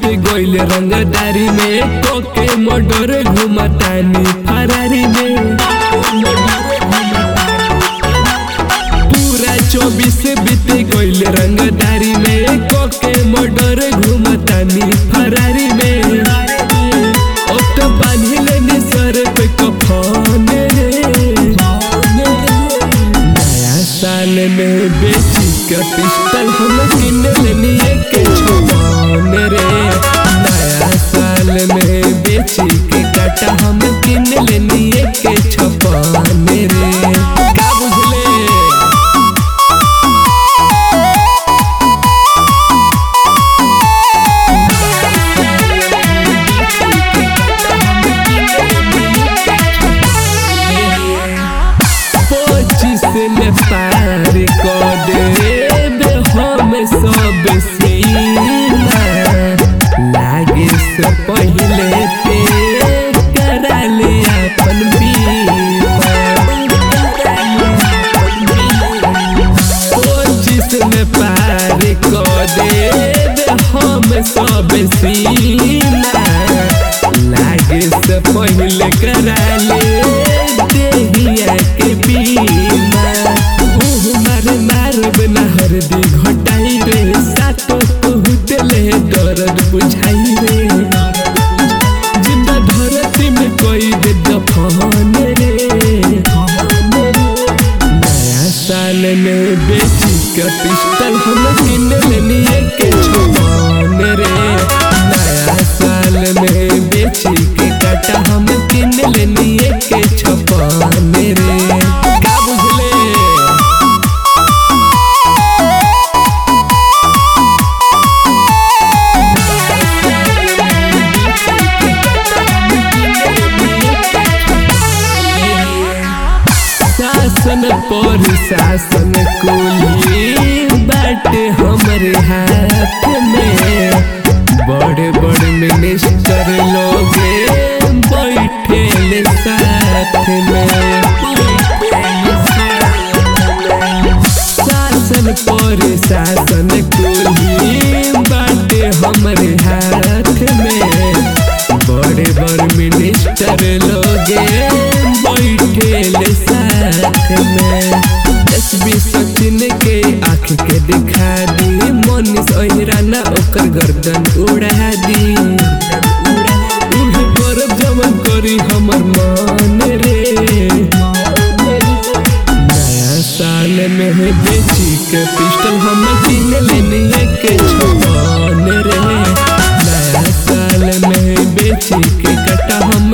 बीत गइल रंगदारी में कोके मर्डर घुमतानी फरारी में। पूरा 24 बीत गइल रंगदारी में कोके मर्डर घुमतानी फरारी में। ओट बांधिले नि सर पे कफन रे। नया साल में बेची के पिस्टल हम किन लेनी एक छुपान रे। नया साल में बेची के काटा हम किन लेनी एक छुपान रे। का बुझले? ने पार कर देबे हम सब सीमा। लागे से पहले ते करा ले अपन बीमा। 25 में पार कर देबे हम सब सीमा। लागे से पहले करा ले देहिया के बीमा। हरदी घटाई रे सातो दिले दर्द बुझाई रे। जिंदा धरती में कोई दे दफन रे। नया साल में बेची के पिस्टल हम किन लेनी एक छुपान रे। नया साल में बेची के काटा हम किन लेनी एक छुपान रे। का बुझले? शासन पर शासन कुली बाटे हमरे हाथ में। बड़े बड़े मिनिस्टर लोग बैठे साथ में। शासन पर शासन कुली बाटे हमरे हाथ में। बड़े बड़े मिनिस्टर लोग बैठे साथ में। एसबी सचिन के आँख के दिखा दी। मनीष अहिराना ओकर गर्दन उड़ा दी। गौरव जमन करी हमर मन रे। नया साल में बेची के पिस्टल हम किन लेनी एक छुपान रे। नया साल में बेची के कटा हम